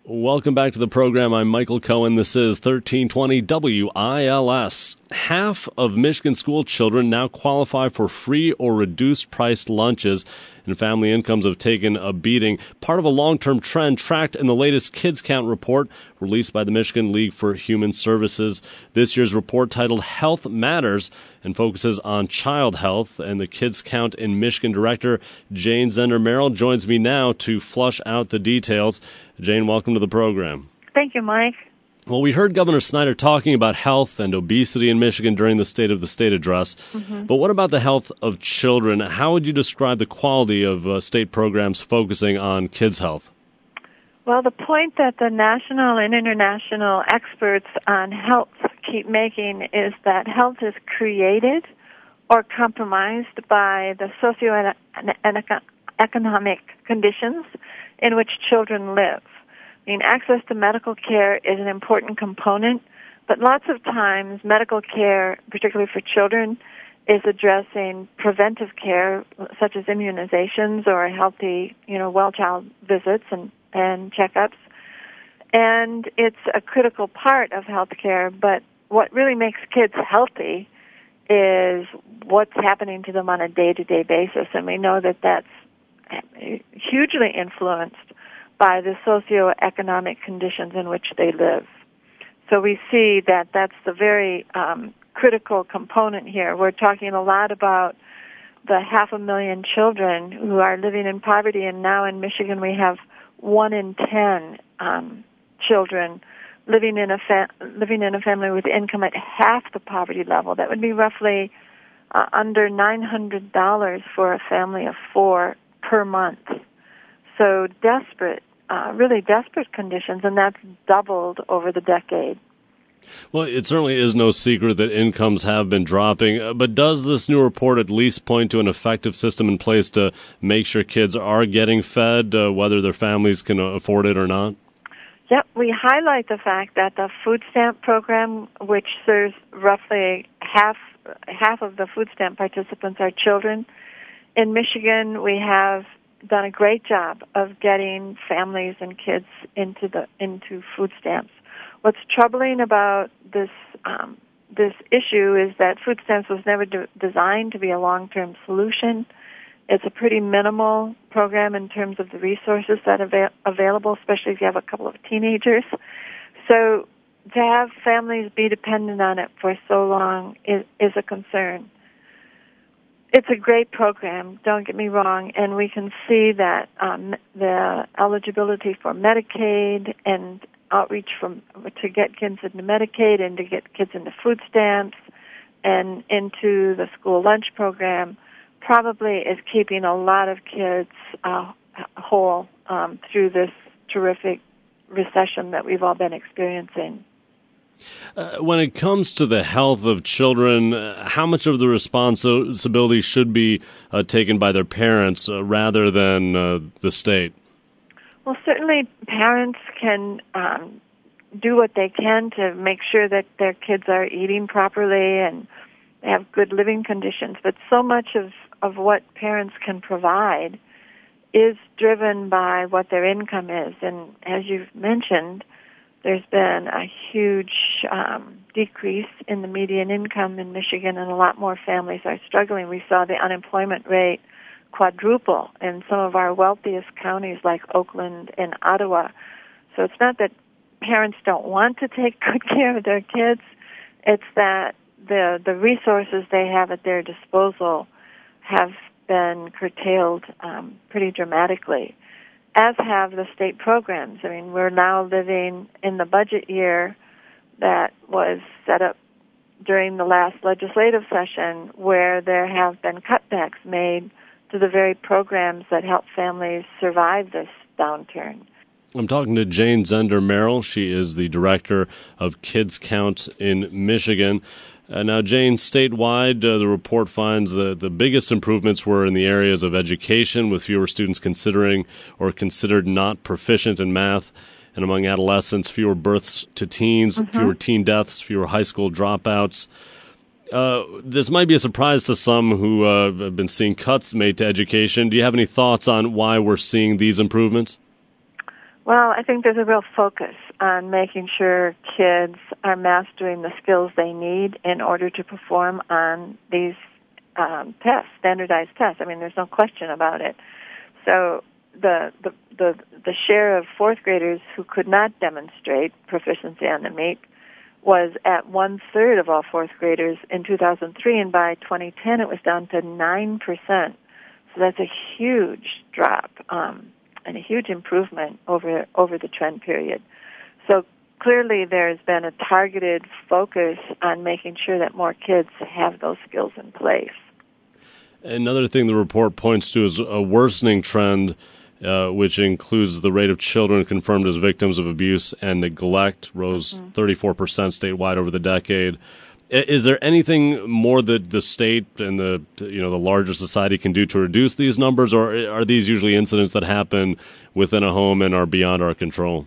Welcome back to the program. I'm Michael Cohen. This is 1320 WILS. Half of Michigan school children now qualify for free or reduced-priced lunches, and family incomes have taken a beating. Part of a long-term trend tracked in the latest Kids Count report released by the Michigan League for Human Services. This year's report, titled Health Matters, and focuses on child health. And the Kids Count in Michigan director, Jane Zender-Merrill, joins me now to flush out the details. Jane, welcome to the program. Thank you, Mike. Well, we heard Governor Snyder talking about health and obesity in Michigan during the State of the State address. But what about the health of children? How would you describe the quality of state programs focusing on kids' health? Well, the point that the national and international experts on health keep making is that health is created or compromised by the socioeconomic conditions in which children live. I mean, access to medical care is an important component, but lots of times medical care, particularly for children, is addressing preventive care, such as immunizations or healthy, well-child visits and checkups. And it's a critical part of health care, but what really makes kids healthy is what's happening to them on a day-to-day basis, and we know that that's hugely influenced by the socioeconomic conditions in which they live. So we see that that's the very critical component here. We're talking a lot about the 500,000 children who are living in poverty, and now in Michigan we have 1 in 10 children living in a family with income at half the poverty level. That would be roughly under $900 for a family of 4 per month. So really desperate conditions, and that's doubled over the decade. Well, it certainly is no secret that incomes have been dropping, but does this new report at least point to an effective system in place to make sure kids are getting fed, whether their families can afford it or not? Yep, we highlight the fact that the food stamp program, which serves roughly half of the food stamp participants are children. In Michigan, we have done a great job of getting families and kids into food stamps. What's troubling about this issue is that food stamps was never designed to be a long-term solution. It's a pretty minimal program in terms of the resources that are available, especially if you have a couple of teenagers. So to have families be dependent on it for so long is a concern. It's a great program, don't get me wrong, and we can see that the eligibility for Medicaid and outreach to get kids into Medicaid and to get kids into food stamps and into the school lunch program probably is keeping a lot of kids whole through this terrific recession that we've all been experiencing. When it comes to the health of children, how much of the responsibility should be taken by their parents rather than the state? Well, certainly parents can do what they can to make sure that their kids are eating properly and have good living conditions, but so much of what parents can provide is driven by what their income is. And as you've mentioned, there's been a huge decrease in the median income in Michigan, and a lot more families are struggling. We saw the unemployment rate quadruple in some of our wealthiest counties like Oakland and Ottawa. So it's not that parents don't want to take good care of their kids. It's that the resources they have at their disposal have been curtailed pretty dramatically, as have the state programs. I mean, we're now living in the budget year that was set up during the last legislative session where there have been cutbacks made to the very programs that help families survive this downturn. I'm talking to Jane Zender-Merrill. She is the director of Kids Count in Michigan. Now, Jane, statewide, the report finds that the biggest improvements were in the areas of education, with fewer students considering or considered not proficient in math, and among adolescents, fewer births to teens, fewer teen deaths, fewer high school dropouts. This might be a surprise to some who have been seeing cuts made to education. Do you have any thoughts on why we're seeing these improvements? Well, I think there's a real focus on making sure kids are mastering the skills they need in order to perform on these tests, standardized tests. I mean, there's no question about it. So the share of fourth graders who could not demonstrate proficiency on the MEAT was at 1/3 of all fourth graders in 2003, and by 2010 it was down to 9%. So that's a huge drop and a huge improvement over the trend period. So clearly there's been a targeted focus on making sure that more kids have those skills in place. Another thing the report points to is a worsening trend, which includes the rate of children confirmed as victims of abuse and neglect rose 34% statewide over the decade. Is there anything more that the state and the larger society can do to reduce these numbers, or are these usually incidents that happen within a home and are beyond our control?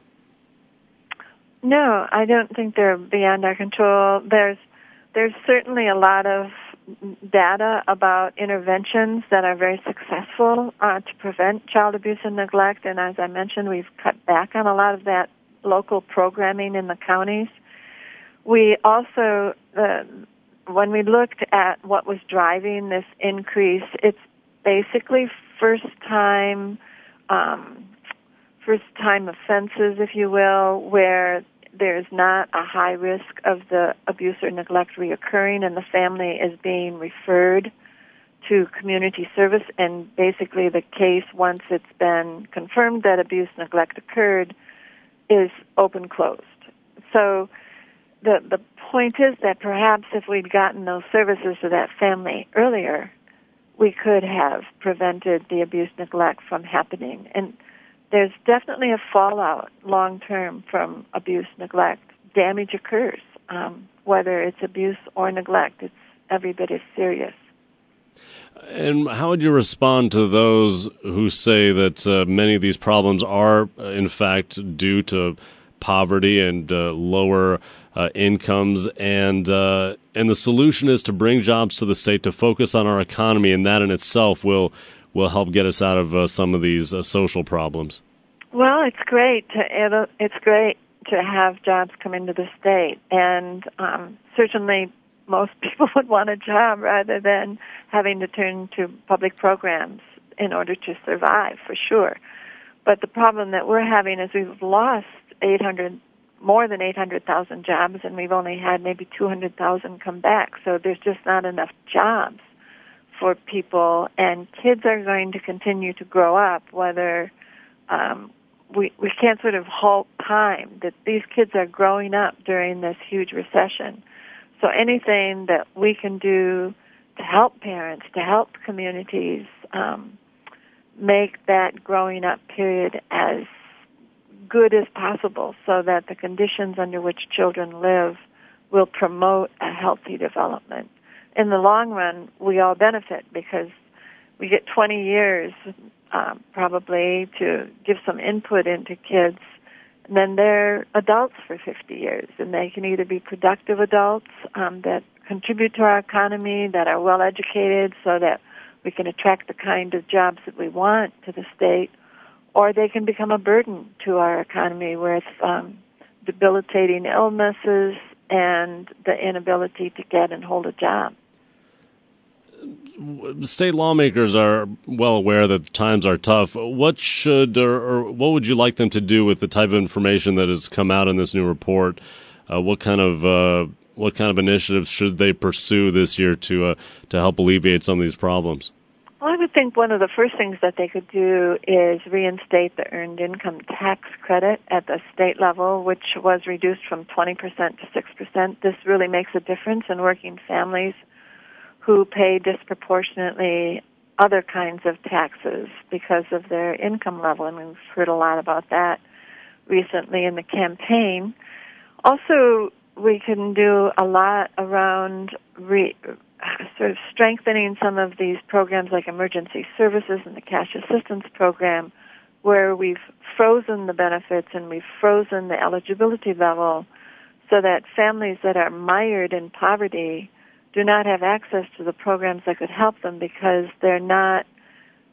No, I don't think they're beyond our control. There's certainly a lot of data about interventions that are very successful to prevent child abuse and neglect, and as I mentioned, we've cut back on a lot of that local programming in the counties. We also, when we looked at what was driving this increase, it's basically first-time offenses, if you will, where there's not a high risk of the abuse or neglect reoccurring, and the family is being referred to community service, and basically the case, once it's been confirmed that abuse neglect occurred, is open-closed. So the point is that perhaps if we'd gotten those services to that family earlier, we could have prevented the abuse neglect from happening. And there's definitely a fallout long-term from abuse neglect. Damage occurs, whether it's abuse or neglect. It's every bit as serious. And how would you respond to those who say that many of these problems are, in fact, due to poverty and lower incomes, and the solution is to bring jobs to the state, to focus on our economy, and that in itself will help get us out of some of these social problems? Well, it's great to have jobs come into the state, and certainly most people would want a job rather than having to turn to public programs in order to survive, for sure. But the problem that we're having is we've lost more than 800,000 jobs, and we've only had maybe 200,000 come back. So there's just not enough jobs for people, and kids are going to continue to grow up, whether we can't sort of halt time, that these kids are growing up during this huge recession. So anything that we can do to help parents, to help communities, make that growing up period as good as possible so that the conditions under which children live will promote a healthy development. In the long run, we all benefit because we get 20 years probably to give some input into kids, and then they're adults for 50 years, and they can either be productive adults that contribute to our economy, that are well educated so that we can attract the kind of jobs that we want to the state, or they can become a burden to our economy with debilitating illnesses and the inability to get and hold a job. State lawmakers are well aware that times are tough. What should or what would you like them to do with the type of information that has come out in this new report? What kind of initiatives should they pursue this year to help alleviate some of these problems? Well, I would think one of the first things that they could do is reinstate the earned income tax credit at the state level, which was reduced from 20% to 6%. This really makes a difference in working families who pay disproportionately other kinds of taxes because of their income level, and we've heard a lot about that recently in the campaign. Also, we can do a lot around sort of strengthening some of these programs like emergency services and the cash assistance program, where we've frozen the benefits and we've frozen the eligibility level so that families that are mired in poverty do not have access to the programs that could help them because they're not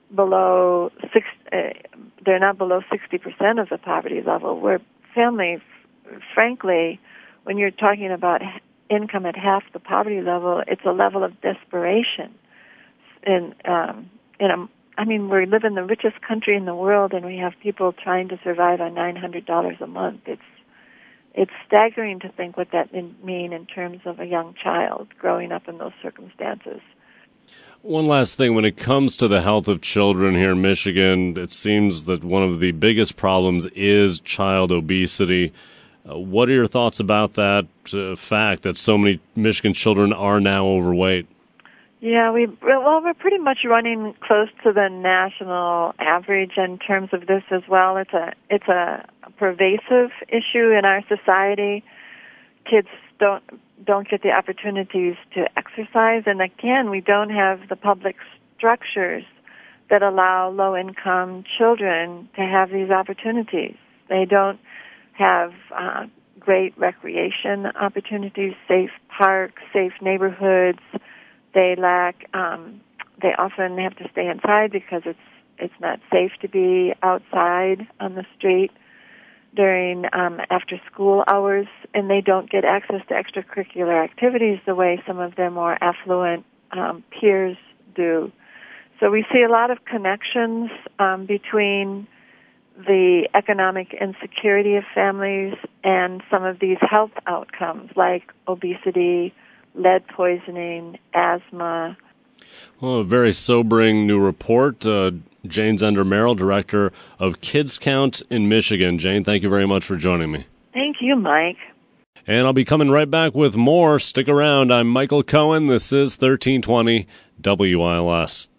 below they're not below 60% of the poverty level. Where family, frankly, when you're talking about income at half the poverty level, it's a level of desperation. And we live in the richest country in the world, and we have people trying to survive on $900 a month. It's staggering to think what that mean in terms of a young child growing up in those circumstances. One last thing, when it comes to the health of children here in Michigan, it seems that one of the biggest problems is child obesity. What are your thoughts about that fact that so many Michigan children are now overweight? Yeah, we're pretty much running close to the national average in terms of this as well. It's a pervasive issue in our society. Kids don't get the opportunities to exercise, and again, we don't have the public structures that allow low-income children to have these opportunities. They don't have great recreation opportunities, safe parks, safe neighborhoods. They lack. They often have to stay inside because it's not safe to be outside on the street during after school hours, and they don't get access to extracurricular activities the way some of their more affluent peers do. So we see a lot of connections between the economic insecurity of families and some of these health outcomes like obesity, lead poisoning, asthma. Well, a very sobering new report. Jane Zender-Merrill, Director of Kids Count in Michigan. Jane, thank you very much for joining me. Thank you, Mike. And I'll be coming right back with more. Stick around. I'm Michael Cohen. This is 1320 WILS.